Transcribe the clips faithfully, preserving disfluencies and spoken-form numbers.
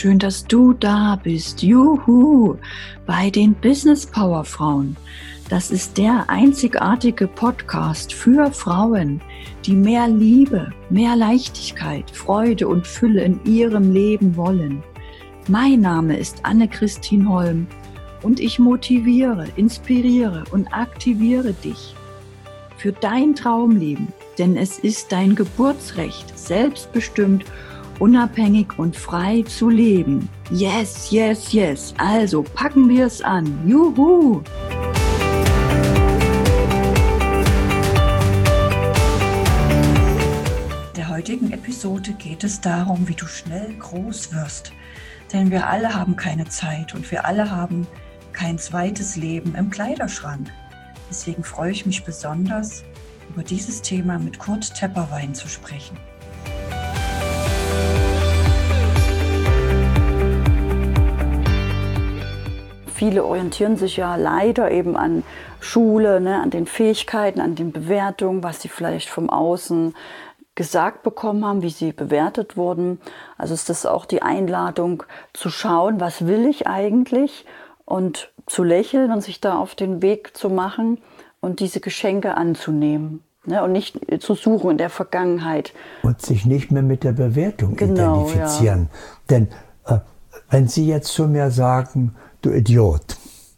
Schön, dass du da bist. Juhu! Bei den Business Power Frauen. Das ist der einzigartige Podcast für Frauen, die mehr Liebe, mehr Leichtigkeit, Freude und Fülle in ihrem Leben wollen. Mein Name ist Anne-Christine Holm und ich motiviere, inspiriere und aktiviere dich für dein Traumleben, denn es ist dein Geburtsrecht, selbstbestimmt, unabhängig und frei zu leben. Yes, yes, yes. Also packen wir es an. Juhu! In der heutigen Episode geht es darum, wie du schnell groß wirst. Denn wir alle haben keine Zeit und wir alle haben kein zweites Leben im Kleiderschrank. Deswegen freue ich mich besonders, über dieses Thema mit Kurt Tepperwein zu sprechen. Viele orientieren sich ja leider eben an Schule, ne, an den Fähigkeiten, an den Bewertungen, was sie vielleicht vom Außen gesagt bekommen haben, wie sie bewertet wurden. Also ist das auch die Einladung zu schauen, was will ich eigentlich, und zu lächeln und sich da auf den Weg zu machen und diese Geschenke anzunehmen, ne, und nicht zu suchen in der Vergangenheit. Und sich nicht mehr mit der Bewertung Genau, identifizieren. Ja. Denn äh, wenn Sie jetzt zu mir sagen, du Idiot,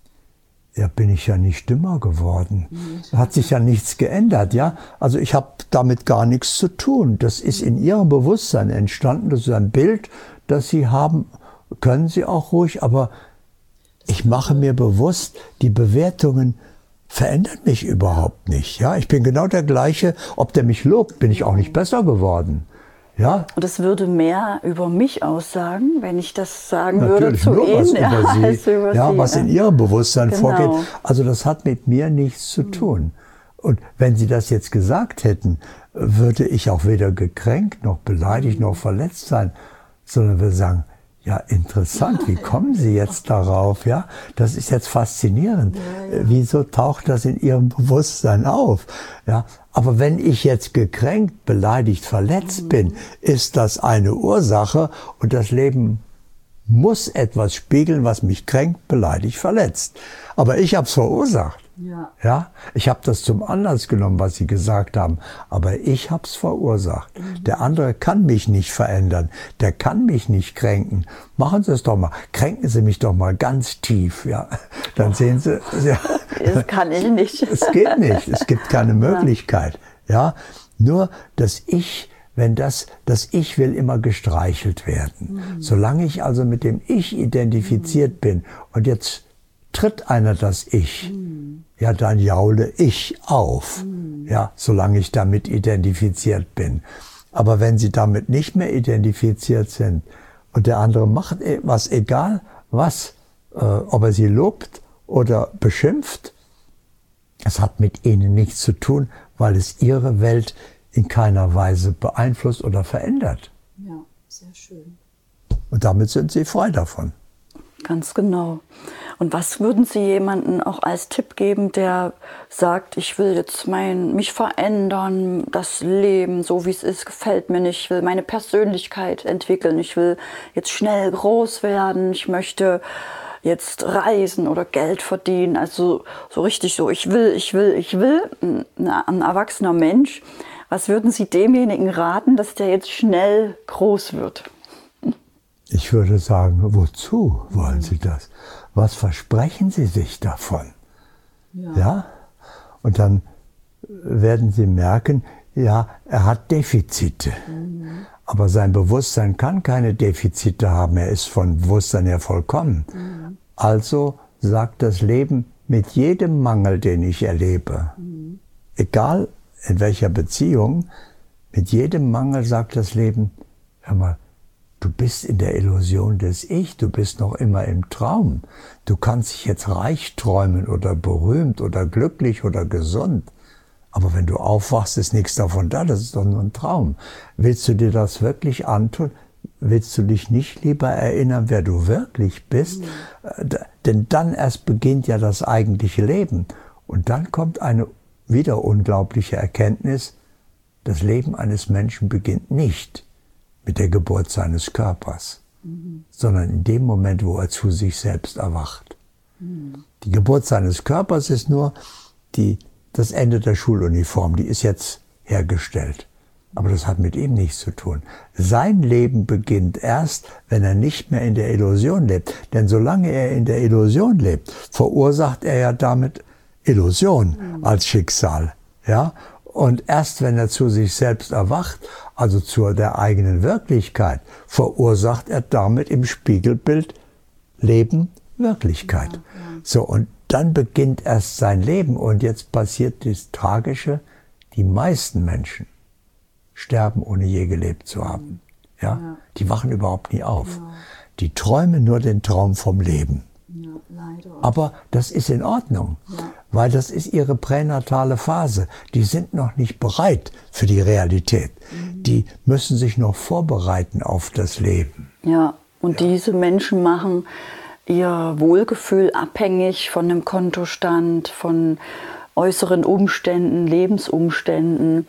ja, bin ich ja nicht dümmer geworden. Mhm. Hat sich ja nichts geändert, ja. Also ich habe damit gar nichts zu tun. Das ist in Ihrem Bewusstsein entstanden. Das ist ein Bild, das Sie haben, können Sie auch ruhig, aber ich mache mir bewusst, die Bewertungen verändern mich überhaupt nicht. Ja, ich bin genau der gleiche. Ob der mich lobt, bin ich auch nicht besser geworden. Ja. Und es würde mehr über mich aussagen, wenn ich das sagen Natürlich würde zu nur was Ihnen. über Ja, Sie, als über ja, Sie, was ja. in Ihrem Bewusstsein Genau. vorgeht. Also das hat mit mir nichts zu tun. Und wenn Sie das jetzt gesagt hätten, würde ich auch weder gekränkt, noch beleidigt, noch verletzt sein, sondern würde sagen, ja, interessant, wie kommen Sie jetzt darauf? Ja, das ist jetzt faszinierend. Ja, ja. Wieso taucht das in Ihrem Bewusstsein auf? Ja, aber wenn ich jetzt gekränkt, beleidigt, verletzt mhm. bin, ist das eine Ursache, und das Leben muss etwas spiegeln, was mich kränkt, beleidigt, verletzt. Aber ich habe es verursacht. Ja. Ja, ich habe das zum Anlass genommen, was Sie gesagt haben, aber ich habe es verursacht. Mhm. Der andere kann mich nicht verändern, der kann mich nicht kränken. Machen Sie es doch mal, kränken Sie mich doch mal ganz tief, ja. Dann oh. sehen Sie, ja, das kann ich nicht. Es geht nicht, es gibt keine Möglichkeit, ja. Nur das Ich, wenn das, das Ich will immer gestreichelt werden. Mhm. Solange ich also mit dem Ich identifiziert mhm. bin und jetzt tritt einer das Ich, mhm. ja, dann jaule ich auf, mhm. ja, solange ich damit identifiziert bin. Aber wenn Sie damit nicht mehr identifiziert sind und der andere macht etwas, egal was, äh, ob er Sie lobt oder beschimpft, es hat mit Ihnen nichts zu tun, weil es Ihre Welt in keiner Weise beeinflusst oder verändert. Ja, sehr schön. Und damit sind Sie frei davon. Ganz genau. Und was würden Sie jemandem auch als Tipp geben, der sagt, ich will jetzt mein, mich verändern, das Leben, so wie es ist, gefällt mir nicht, ich will meine Persönlichkeit entwickeln, ich will jetzt schnell groß werden, ich möchte jetzt reisen oder Geld verdienen, also so richtig so, ich will, ich will, ich will, ein, ein erwachsener Mensch. Was würden Sie demjenigen raten, dass der jetzt schnell groß wird? Ich würde sagen, wozu wollen Sie das? Was versprechen Sie sich davon? Ja. ja? Und dann werden Sie merken, ja, er hat Defizite. Mhm. Aber sein Bewusstsein kann keine Defizite haben. Er ist von Bewusstsein her vollkommen. Mhm. Also sagt das Leben, mit jedem Mangel, den ich erlebe, mhm. egal in welcher Beziehung, mit jedem Mangel sagt das Leben, hör mal, du bist in der Illusion des Ich, du bist noch immer im Traum. Du kannst dich jetzt reich träumen oder berühmt oder glücklich oder gesund. Aber wenn du aufwachst, ist nichts davon da, das ist doch nur ein Traum. Willst du dir das wirklich antun? Willst du dich nicht lieber erinnern, wer du wirklich bist? Mhm. Denn dann erst beginnt ja das eigentliche Leben. Und dann kommt eine wieder unglaubliche Erkenntnis, das Leben eines Menschen beginnt nicht mit der Geburt seines Körpers. mhm. sondern in dem Moment, wo er zu sich selbst erwacht. Mhm. Die Geburt seines Körpers ist nur die, das Ende der Schuluniform, die ist jetzt hergestellt. Aber das hat mit ihm nichts zu tun. Sein Leben beginnt erst, wenn er nicht mehr in der Illusion lebt. Denn solange er in der Illusion lebt, verursacht er ja damit Illusion mhm. als Schicksal. Ja? Und erst wenn er zu sich selbst erwacht, also zu der eigenen Wirklichkeit, verursacht er damit im Spiegelbild Leben, Wirklichkeit. Ja, ja. So, und dann beginnt erst sein Leben. Und jetzt passiert das Tragische, die meisten Menschen sterben, ohne je gelebt zu haben. Ja? Ja. Die wachen überhaupt nie auf. Ja. Die träumen nur den Traum vom Leben. Ja, leider. Aber das ist in Ordnung, ja. weil das ist ihre pränatale Phase. Die sind noch nicht bereit für die Realität. Mhm. Die müssen sich noch vorbereiten auf das Leben. Ja, und ja. diese Menschen machen ihr Wohlgefühl abhängig von dem Kontostand, von äußeren Umständen, Lebensumständen.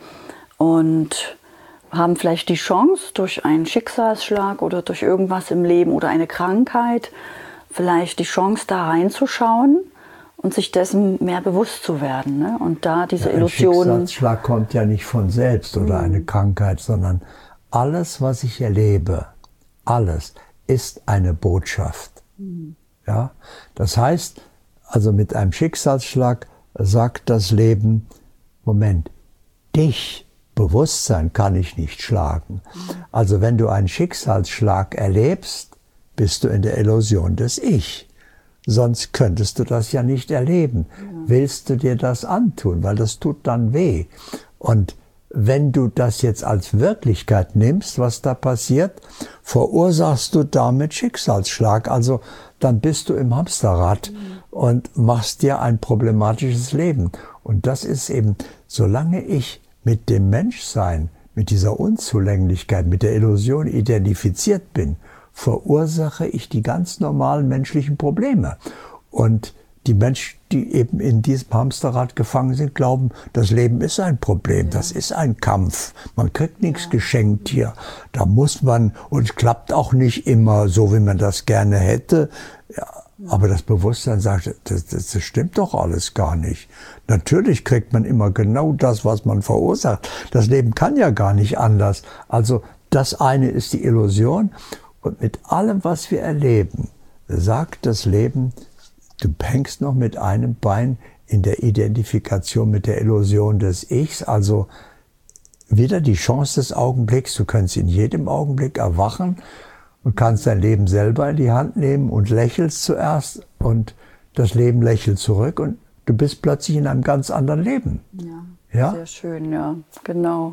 Und haben vielleicht die Chance, durch einen Schicksalsschlag oder durch irgendwas im Leben oder eine Krankheit, vielleicht die Chance, da reinzuschauen und sich dessen mehr bewusst zu werden. Ne? Und da diese ja, Illusionen... Ein Schicksalsschlag kommt ja nicht von selbst oder mhm. eine Krankheit, sondern alles, was ich erlebe, alles ist eine Botschaft. Mhm. Ja? Das heißt, also mit einem Schicksalsschlag sagt das Leben, Moment, dich Bewusstsein kann ich nicht schlagen. Also wenn du einen Schicksalsschlag erlebst, bist du in der Illusion des Ich. Sonst könntest du das ja nicht erleben. Ja. Willst du dir das antun, weil das tut dann weh. Und wenn du das jetzt als Wirklichkeit nimmst, was da passiert, verursachst du damit Schicksalsschlag. Also dann bist du im Hamsterrad mhm. und machst dir ein problematisches Leben. Und das ist eben, solange ich mit dem Menschsein, mit dieser Unzulänglichkeit, mit der Illusion identifiziert bin, verursache ich die ganz normalen menschlichen Probleme. Und die Menschen, die eben in diesem Hamsterrad gefangen sind, glauben, das Leben ist ein Problem, ja. das ist ein Kampf. Man kriegt nichts ja. geschenkt hier. Da muss man, und es klappt auch nicht immer so, wie man das gerne hätte. Ja, aber das Bewusstsein sagt, das, das, das stimmt doch alles gar nicht. Natürlich kriegt man immer genau das, was man verursacht. Das Leben kann ja gar nicht anders. Also das eine ist die Illusion. Und mit allem, was wir erleben, sagt das Leben, du hängst noch mit einem Bein in der Identifikation mit der Illusion des Ichs. Also wieder die Chance des Augenblicks. Du kannst in jedem Augenblick erwachen und kannst dein Leben selber in die Hand nehmen und lächelst zuerst und das Leben lächelt zurück und du bist plötzlich in einem ganz anderen Leben. Ja, ja? Sehr schön, ja, genau.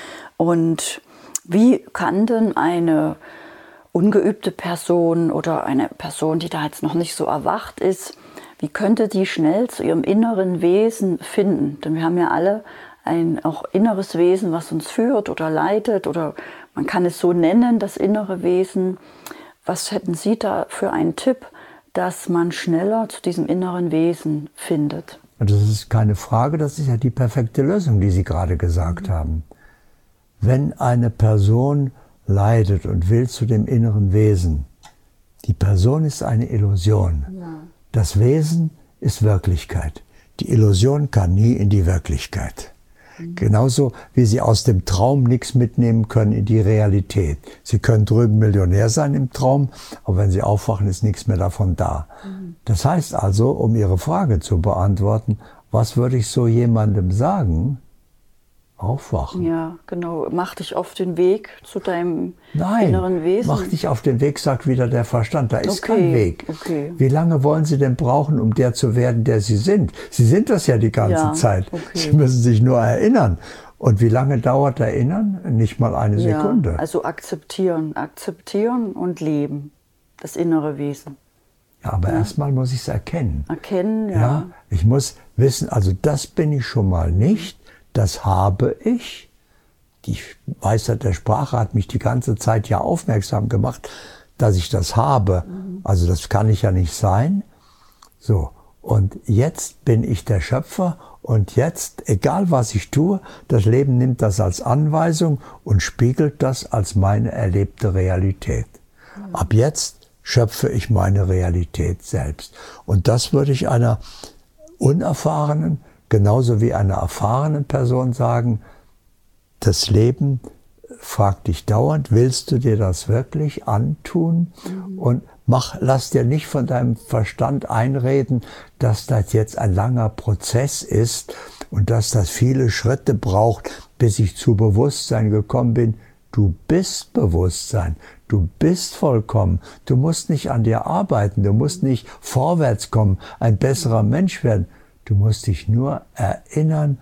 Und wie kann denn eine ungeübte Person oder eine Person, die da jetzt noch nicht so erwacht ist, wie könnte die schnell zu ihrem inneren Wesen finden? Denn wir haben ja alle ein auch inneres Wesen, was uns führt oder leitet, oder man kann es so nennen, das innere Wesen. Was hätten Sie da für einen Tipp, dass man schneller zu diesem inneren Wesen findet? Das ist keine Frage, das ist ja die perfekte Lösung, die Sie gerade gesagt mhm. haben. Wenn eine Person leidet und will zu dem inneren Wesen, die Person ist eine Illusion. Ja. Das Wesen ist Wirklichkeit. Die Illusion kann nie in die Wirklichkeit. Mhm. Genauso wie Sie aus dem Traum nichts mitnehmen können in die Realität. Sie können drüben Millionär sein im Traum, aber wenn Sie aufwachen, ist nichts mehr davon da. Mhm. Das heißt also, um Ihre Frage zu beantworten, was würde ich so jemandem sagen? Aufwachen. Ja, genau. Mach dich auf den Weg zu deinem Nein, inneren Wesen. Mach dich auf den Weg, sagt wieder der Verstand. Da ist okay, kein Weg. Okay. Wie lange wollen Sie denn brauchen, um der zu werden, der Sie sind? Sie sind das ja die ganze ja, Zeit. Okay. Sie müssen sich nur erinnern. Und wie lange dauert Erinnern? Nicht mal eine ja, Sekunde. Also akzeptieren, akzeptieren und leben. Das innere Wesen. Ja, aber ja. erstmal muss ich es erkennen. Erkennen, ja. ja. Ich muss wissen, also das bin ich schon mal nicht. Das habe ich. Die Weisheit der Sprache hat mich die ganze Zeit ja aufmerksam gemacht, dass ich das habe. Mhm. Also das kann ich ja nicht sein. So, und jetzt bin ich der Schöpfer und jetzt, egal was ich tue, das Leben nimmt das als Anweisung und spiegelt das als meine erlebte Realität. Ab jetzt schöpfe ich meine Realität selbst. Und das würde ich einer unerfahrenen, genauso wie einer erfahrenen Person sagen, das Leben fragt dich dauernd, willst du dir das wirklich antun? Mhm. Und mach, lass dir nicht von deinem Verstand einreden, dass das jetzt ein langer Prozess ist und dass das viele Schritte braucht, bis ich zu Bewusstsein gekommen bin. Du bist Bewusstsein, du bist vollkommen, du musst nicht an dir arbeiten, du musst nicht vorwärts kommen, ein besserer Mensch werden. Du musst dich nur erinnern,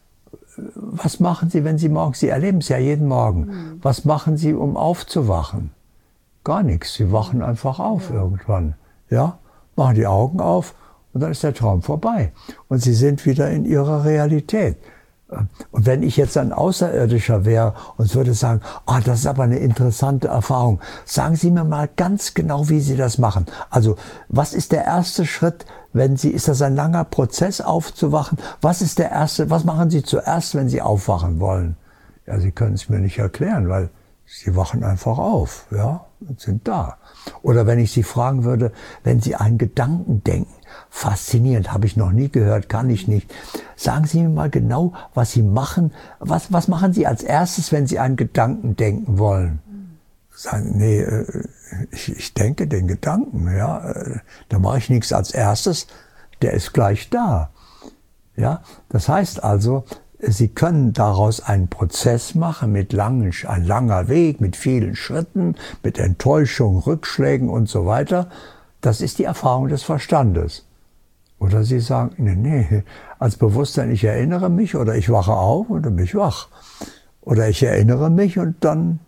was machen Sie, wenn Sie morgens, Sie erleben es ja jeden Morgen, mhm. was machen Sie, um aufzuwachen? Gar nichts, Sie wachen einfach auf ja. irgendwann, ja, machen die Augen auf und dann ist der Traum vorbei und Sie sind wieder in Ihrer Realität. Und wenn ich jetzt ein Außerirdischer wäre und würde sagen, ah, das ist aber eine interessante Erfahrung, sagen Sie mir mal ganz genau, wie Sie das machen. Also, was ist der erste Schritt, wenn Sie, ist das ein langer Prozess aufzuwachen? Was ist der erste, was machen Sie zuerst, wenn Sie aufwachen wollen? Ja, Sie können es mir nicht erklären, weil Sie wachen einfach auf, ja, und sind da. Oder wenn ich Sie fragen würde, wenn Sie einen Gedanken denken, faszinierend, habe ich noch nie gehört, kann ich nicht. Sagen Sie mir mal genau, was Sie machen. Was, was machen Sie als erstes, wenn Sie einen Gedanken denken wollen? Sagen, nee, ich, ich denke den Gedanken, ja, da mache ich nichts als erstes, der ist gleich da. Ja, das heißt also, Sie können daraus einen Prozess machen mit langen, ein langer Weg, mit vielen Schritten, mit Enttäuschungen, Rückschlägen und so weiter. Das ist die Erfahrung des Verstandes. Oder Sie sagen, nee, nee, als Bewusstsein, ich erinnere mich oder ich wache auf und dann bin ich wach. Oder ich erinnere mich und dann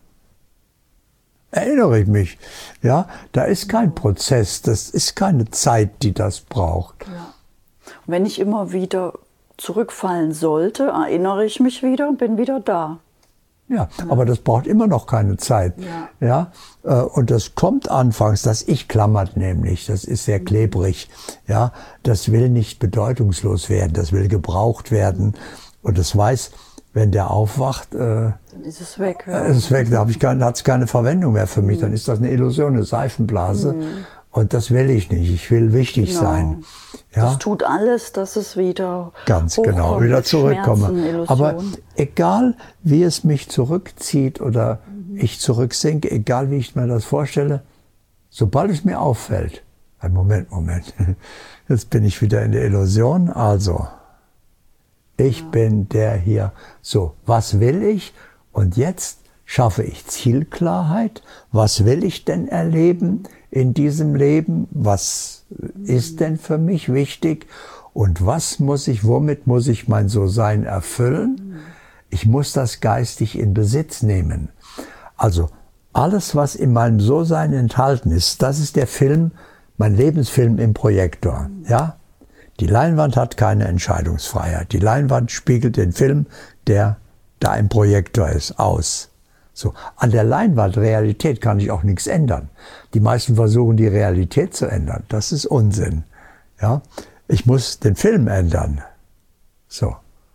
erinnere ich mich. Ja, da ist kein Prozess, das ist keine Zeit, die das braucht. Ja. Und wenn ich immer wieder zurückfallen sollte, erinnere ich mich wieder und bin wieder da. Ja, ja, aber das braucht immer noch keine Zeit. Ja. Ja, und das kommt anfangs, das Ich klammert nämlich, das ist sehr klebrig. Ja, das will nicht bedeutungslos werden, das will gebraucht werden. Und das weiß, wenn der aufwacht, äh, dann ist es weg. Ja. Ist es weg, da habe ich keine, hat es keine Verwendung mehr für mich. Mhm. Dann ist das eine Illusion, eine Seifenblase. Mhm. Und das will ich nicht. Ich will wichtig genau. sein. Ja? Das tut alles, dass es wieder ganz genau wieder zurückkomme. Aber egal, wie es mich zurückzieht oder mhm. ich zurücksinke, egal wie ich mir das vorstelle, sobald es mir auffällt, ein Moment, Moment, jetzt bin ich wieder in der Illusion. Also, ich ja. bin der hier. So, was will ich? Und jetzt schaffe ich Zielklarheit. Was will ich denn erleben in diesem Leben? Was ist denn für mich wichtig? Und was muss ich, womit muss ich mein So-Sein erfüllen? Ich muss das geistig in Besitz nehmen. Also alles, was in meinem So-Sein enthalten ist, das ist der Film, mein Lebensfilm im Projektor. Ja? Die Leinwand hat keine Entscheidungsfreiheit. Die Leinwand spiegelt den Film, der da im Projektor ist, aus. So, an der Leinwand, Realität, kann ich auch nichts ändern. Die meisten versuchen, die Realität zu ändern. Das ist Unsinn. Ja? Ich muss den Film ändern. So.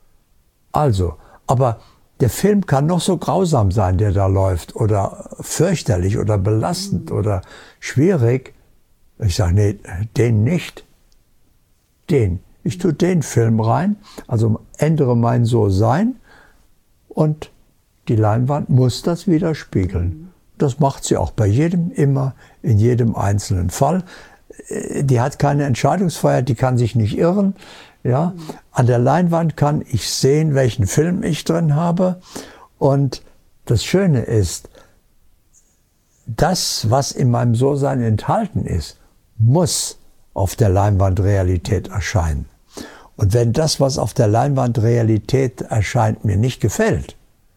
Also, aber der Film kann noch so grausam sein, der da läuft, oder fürchterlich, oder belastend, oder schwierig. Ich sage, nee, den nicht. Den. Ich tue den Film rein, also ändere mein So-Sein und die Leinwand muss das widerspiegeln. Das macht sie auch bei jedem, immer, in jedem einzelnen Fall. Die hat keine Entscheidungsfreiheit, die kann sich nicht irren. Ja? An der Leinwand kann ich sehen, welchen Film ich drin habe. Und das Schöne ist, das, was in meinem So-Sein enthalten ist, muss auf der Leinwand Realität erscheinen. Und wenn das, was auf der Leinwand Realität erscheint, mir nicht gefällt,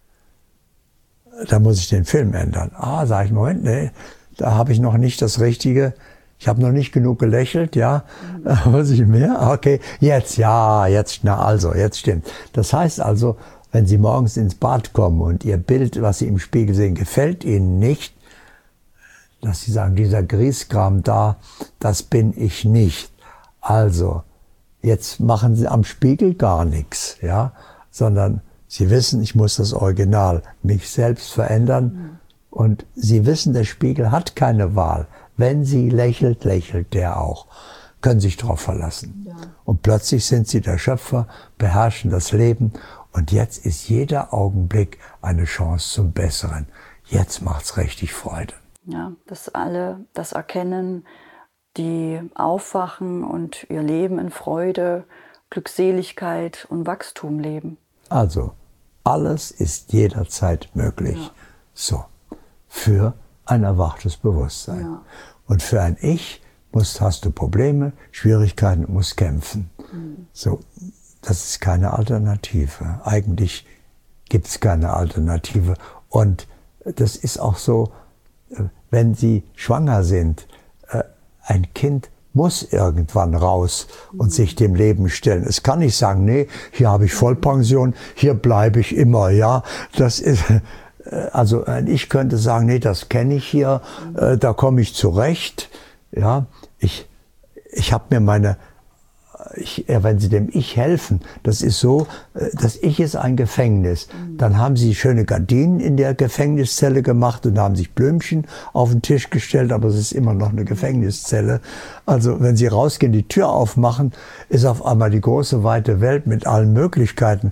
da muss ich den Film ändern. Ah, sage ich, Moment, nee, da habe ich noch nicht das Richtige, ich habe noch nicht genug gelächelt, ja, mhm. muss ich mehr? Okay, jetzt, ja, jetzt, na also, jetzt stimmt. Das heißt also, wenn Sie morgens ins Bad kommen und Ihr Bild, was Sie im Spiegel sehen, gefällt Ihnen nicht, dass Sie sagen, dieser Grieskram da, das bin ich nicht. Also, jetzt machen Sie am Spiegel gar nichts, ja, sondern Sie wissen, ich muss das Original, mich selbst verändern Und Sie wissen, der Spiegel hat keine Wahl. Wenn sie lächelt, lächelt der auch. Können sich drauf verlassen. Ja. Und plötzlich sind Sie der Schöpfer, beherrschen das Leben. Und jetzt ist jeder Augenblick eine Chance zum Besseren. Jetzt macht's richtig Freude. Ja, dass alle das erkennen, die aufwachen und ihr Leben in Freude, Glückseligkeit und Wachstum leben. Also, alles ist jederzeit möglich. Ja. So, für ein erwachtes Bewusstsein. Ja. Und für ein Ich musst, hast du Probleme, Schwierigkeiten und musst kämpfen. Mhm. So, das ist keine Alternative. Eigentlich gibt es keine Alternative. Und das ist auch so, wenn Sie schwanger sind, ein Kind muss irgendwann raus und sich dem Leben stellen. Es kann nicht sagen, nee, hier habe ich Vollpension, hier bleibe ich immer, ja. Das ist, also ich könnte sagen, nee, das kenne ich hier, äh, da komme ich zurecht, ja. Ich, ich habe mir meine, ich, wenn Sie dem Ich helfen, das ist so, das Ich ist ein Gefängnis. Dann haben Sie schöne Gardinen in der Gefängniszelle gemacht und haben sich Blümchen auf den Tisch gestellt, aber es ist immer noch eine Gefängniszelle. Also wenn Sie rausgehen, die Tür aufmachen, ist auf einmal die große, weite Welt mit allen Möglichkeiten.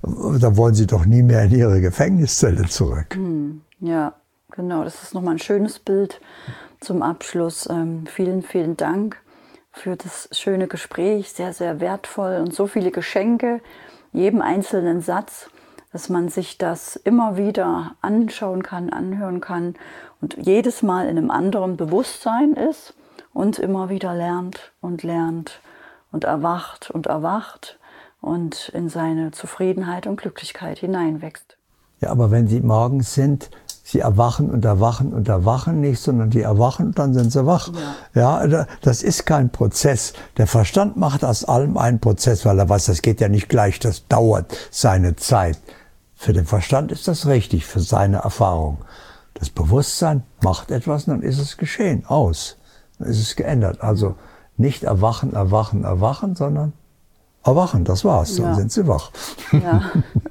Da wollen Sie doch nie mehr in Ihre Gefängniszelle zurück. Ja, genau. Das ist nochmal ein schönes Bild zum Abschluss. Ähm, vielen, vielen Dank für das schöne Gespräch, sehr, sehr wertvoll und so viele Geschenke, jedem einzelnen Satz, dass man sich das immer wieder anschauen kann, anhören kann und jedes Mal in einem anderen Bewusstsein ist und immer wieder lernt und lernt und erwacht und erwacht und in seine Zufriedenheit und Glücklichkeit hineinwächst. Ja, aber wenn Sie morgens sind, Sie erwachen und erwachen und erwachen nicht, sondern die erwachen und dann sind sie wach. Ja. ja, das ist kein Prozess. Der Verstand macht aus allem einen Prozess, weil er weiß, das geht ja nicht gleich, das dauert seine Zeit. Für den Verstand ist das richtig, für seine Erfahrung. Das Bewusstsein macht etwas und dann ist es geschehen, aus. Dann ist es geändert. Also nicht erwachen, erwachen, erwachen, sondern erwachen, das war's, dann ja. sind sie wach. Ja,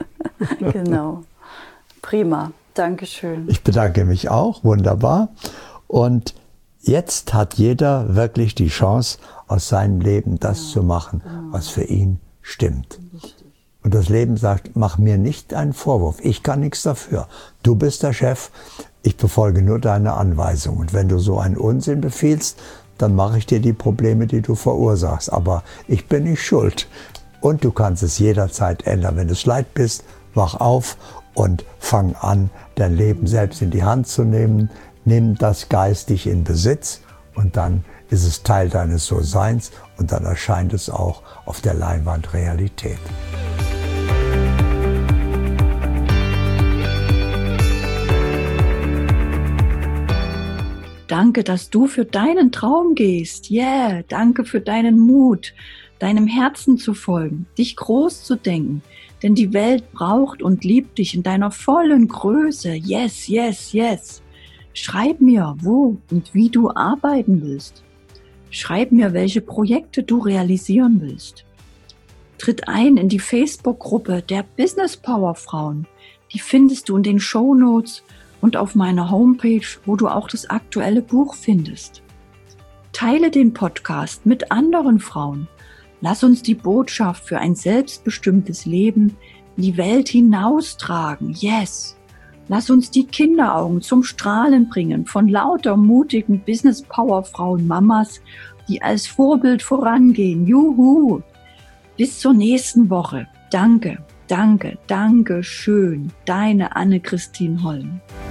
genau. Prima. Dankeschön. Ich bedanke mich auch, wunderbar. Und jetzt hat jeder wirklich die Chance, aus seinem Leben das ja, zu machen, genau. was für ihn stimmt. Richtig. Und das Leben sagt, mach mir nicht einen Vorwurf, ich kann nichts dafür. Du bist der Chef, ich befolge nur deine Anweisung. Und wenn du so einen Unsinn befiehlst, dann mache ich dir die Probleme, die du verursachst. Aber ich bin nicht schuld. Und du kannst es jederzeit ändern. Wenn du es leid bist, wach auf und fang an, dein Leben selbst in die Hand zu nehmen. Nimm das geistig in Besitz und dann ist es Teil deines So-Seins und dann erscheint es auch auf der Leinwand Realität. Danke, dass du für deinen Traum gehst. Yeah, danke für deinen Mut, deinem Herzen zu folgen, dich groß zu denken. Denn die Welt braucht und liebt dich in deiner vollen Größe. Yes, yes, yes. Schreib mir, wo und wie du arbeiten willst. Schreib mir, welche Projekte du realisieren willst. Tritt ein in die Facebook-Gruppe der Business Power Frauen. Die findest du in den Shownotes und auf meiner Homepage, wo du auch das aktuelle Buch findest. Teile den Podcast mit anderen Frauen. Lass uns die Botschaft für ein selbstbestimmtes Leben in die Welt hinaustragen. Yes! Lass uns die Kinderaugen zum Strahlen bringen von lauter mutigen Business-Power-Frauen, Mamas, die als Vorbild vorangehen. Juhu! Bis zur nächsten Woche. Danke, danke, danke schön. Deine Anne-Christine Holm.